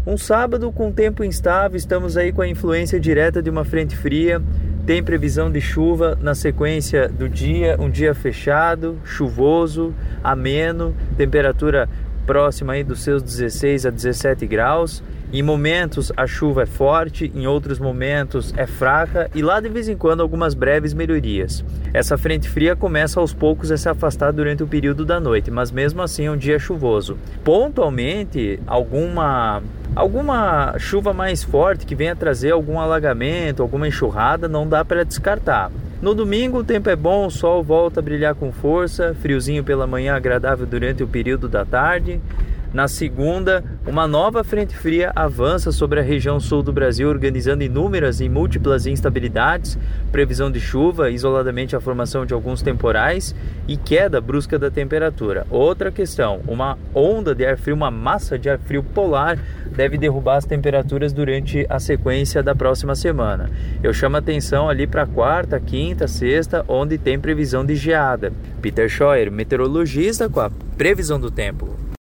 Um sábado com tempo instável, estamos aí com a influência direta de uma frente fria. Tem previsão de chuva na sequência do dia, um dia fechado, chuvoso, ameno, temperatura próxima aí dos seus 16 a 17 graus. Em momentos a chuva é forte, em outros momentos é fraca e lá de vez em quando algumas breves melhorias. Essa frente fria começa aos poucos a se afastar durante o período da noite, mas mesmo assim é um dia chuvoso. Pontualmente, alguma chuva mais forte que venha trazer algum alagamento, alguma enxurrada, não dá para descartar. No domingo o tempo é bom, o sol volta a brilhar com força, friozinho pela manhã, agradável durante o período da tarde. Na segunda, uma nova frente fria avança sobre a região sul do Brasil, organizando inúmeras e múltiplas instabilidades, previsão de chuva, isoladamente a formação de alguns temporais e queda brusca da temperatura. Outra questão, uma onda de ar frio, uma massa de ar frio polar deve derrubar as temperaturas durante a sequência da próxima semana. Eu chamo a atenção ali para quarta, quinta, sexta, onde tem previsão de geada. Peter Scheuer, meteorologista, com a previsão do tempo.